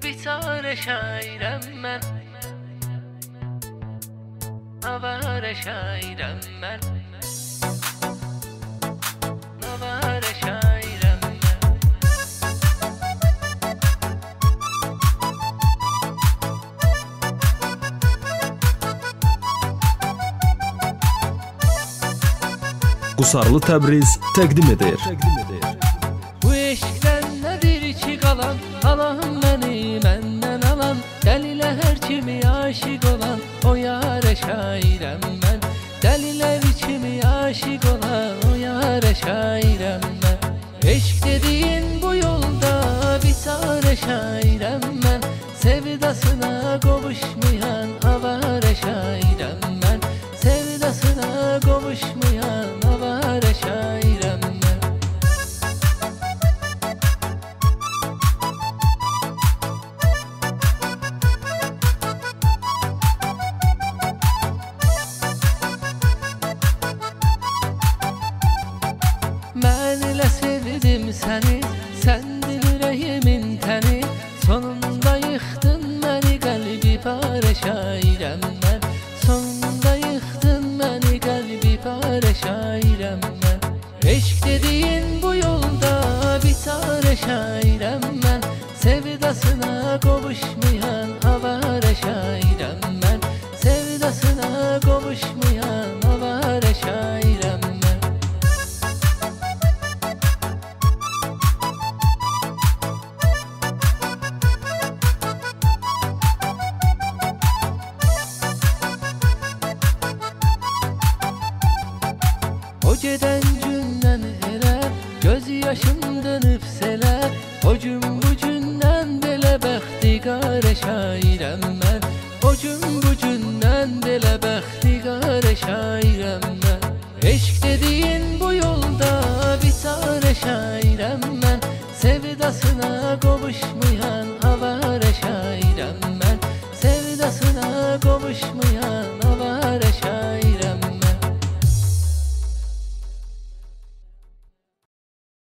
biçare şairəm mən, avare şairəm mən, avare şairəm mən. Qusarlı Təbriz təqdim edir. Bu eşqdən nədir ki qalan, Allahım məni məndən alan, dəlilər hər kimi aşiq olan, o yarə şairəm mən. Dəlilər kimi aşiq olan, o yarə şairəm mən. Eşq dediyin bu yolda biçare şairəm mən, sevdasına qovuşmayan avare şairəm mən, sevdasına qovuşmayan avare şairəm mən. Mən elə sevdim səni, səndin ürəyimin təni, sonunda yıxdın məni qəlbi parə şairəm mən, sonunda yıxdın məni qəlbi parə şairəm mən. Eşq dediyin bu yolda biçare şairəm mən, sevdasına qovuşmayan avare şairəm mən, sevdasına qovuşmayan avare şairəm mən. O gedən gündən elə göz yaşım dönüb selə, o gün bu gündən belə bəxtiqarə şairəm mən, o gün bu gündən belə bəxtiqarə şairəm mən. Eşq dediyin bu yolda biçare şairəm mən, sevdasına qovuşmayan avare şairəm mən, sevdasına qovuşmayan